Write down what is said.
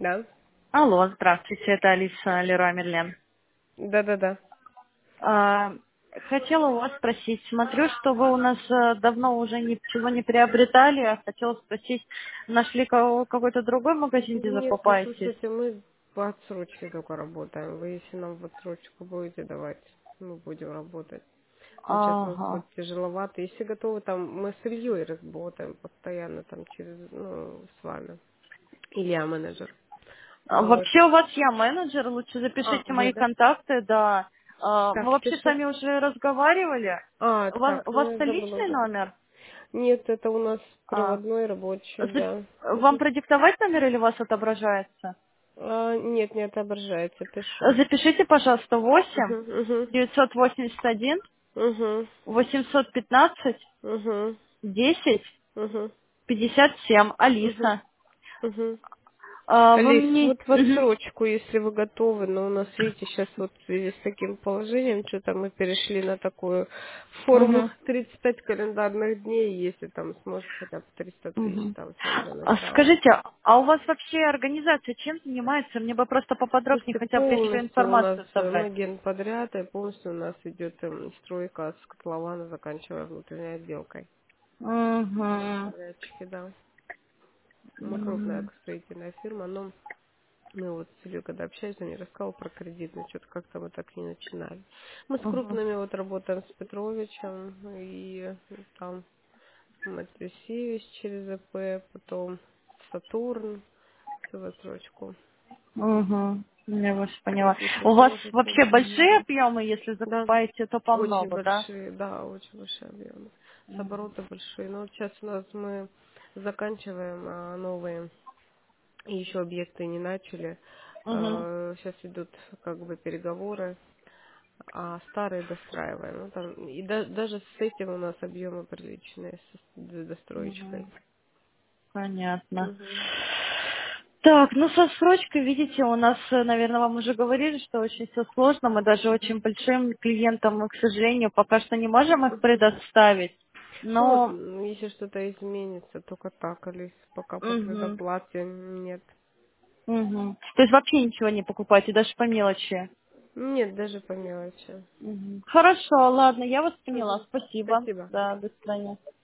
Да. Алло, здравствуйте, это Алиса Леруа Мерлен. Да-да-да. А, Хотела у вас спросить, смотрю, что вы у нас давно уже ничего не приобретали, а хотела спросить, нашли какой-то другой магазин, где Нет, вы закупаетесь? слушайте, мы по отсрочке только работаем. Вы если нам в отсрочку будете давать, мы будем работать. Но сейчас у нас будет Ага. тяжеловато. Если готовы, там мы с Ильей работаем постоянно там через, ну, с вами. Илья менеджер. Вот. Вообще у вас я менеджер, лучше запишите Вы, мои да? контакты, да. Мы Так, вообще с пишу. вами уже разговаривали. У Так, ну вас я это забыла личный уже. номер? Нет, это у нас А, проводной рабочий, да. Вам продиктовать номер или у вас отображается? Нет, не отображается, пишу. Запишите, пожалуйста, Угу, 8 угу, 981 угу, 815 угу, 10 угу, 57. угу, Алиса. угу. Вы Алис, мне... вот в отсрочку, если вы готовы, но у нас, видите, сейчас вот в связи с таким положением, что-то мы перешли на такую форму Мгм. 35 календарных дней, если там сможете хотя бы 300 тысяч Мгм. там всем для начала. Скажите, а у вас вообще организация чем занимается? Мне бы просто поподробнее Слушайте, хотя бы еще полностью у нас информацию собрать. мы генподряд, и полностью у нас идет стройка с котлована, заканчивая внутренней отделкой. Угу. Подрядчики, да. Мы крупная строительная фирма, но мы вот с Ильей, когда общались, он мне рассказал про кредит, но что-то как-то мы так не начинали. Мы с Угу. крупными вот работаем с Петровичем, и там Матвесевич через АП, потом Сатурн, все в отсрочку. Угу. Я вас поняла. Если что У вас сможете. вообще большие объемы, если Да, закупаете, то по очень много, да? большие, да, очень большие объемы. С обороты большие. Но вот сейчас у нас мы заканчиваем новые, и еще объекты не начали. Угу. Сейчас идут как бы переговоры, а старые достраиваем. Ну, там, и даже с этим у нас объемы приличные, с достроечкой. Угу. Понятно. Мгм. Так, ну со срочкой, видите, у нас, наверное, вам уже говорили, что очень все сложно. Мы даже очень большим клиентам, мы, к сожалению, пока что не можем их Мгм. предоставить. Ну вот, Но, если что-то изменится, только так, или пока по мгм, предоплате нет. мгм. То есть вообще ничего не покупаете, даже по мелочи. Нет, даже по мелочи. Мгм. Хорошо, ладно, я вас поняла. Мгм. Спасибо. Спасибо. Да, до свидания.